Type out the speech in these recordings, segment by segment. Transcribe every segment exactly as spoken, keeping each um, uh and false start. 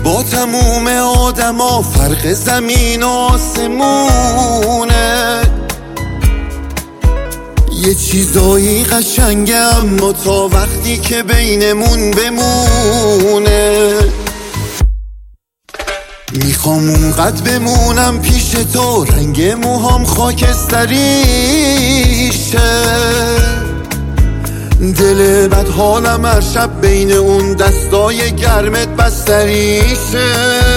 با تموم آدما فرق زمین و آسمونه. یه چیزایی قشنگه اما تا وقتی که بینمون بمونه. میخوام اونقدر بمونم پیش تو رنگ موهام خاکستریشه. دل بد حالم هر شب بین اون دستای گرمت بستریشه.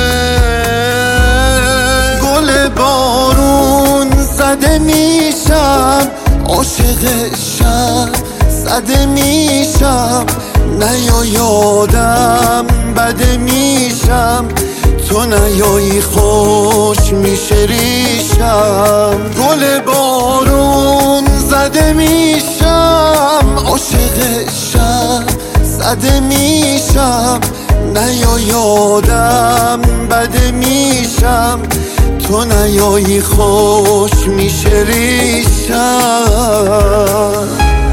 گل بارون زده میشم، عاشقشم زده میشم. نیا یادم بده میشم، تو نیایی خوش میشه ریشم. گل بارون زده میشم، عاشقشم زده میشم. نیا یادم بده میشم، تو نیایی خوش میشه ریشم.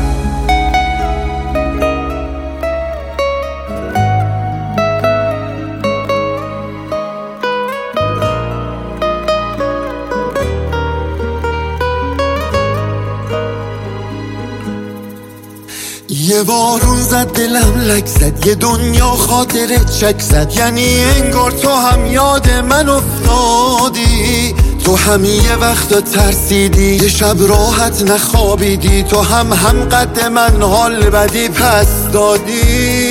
یه بارون زد دلم لک زد، یه دنیا خاطره چک زد. یعنی انگار تو هم یاد من افتادی، تو هم یه وقتا ترسیدی، یه شب راحت نخوابیدی. تو هم هم قد من حال بدی پس دادی.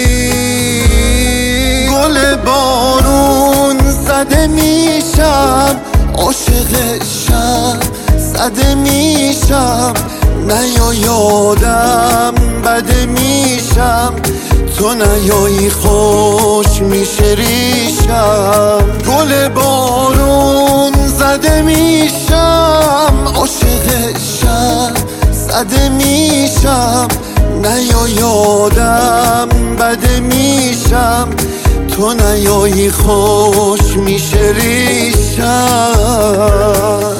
گل بارون زده میشم، عاشقشم زده میشم. نیا یادم بده میشم، تو نیایی خوش میشه ریشم. گل بارون زده میشم، عاشقشم زده میشم. نیا یادم بده میشم، تو نیایی خوش میشه ریشم.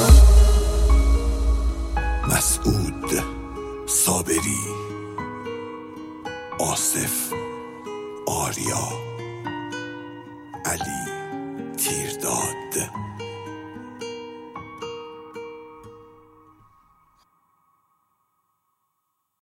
مسعود صابری، آصف آریا، علی تیرداد.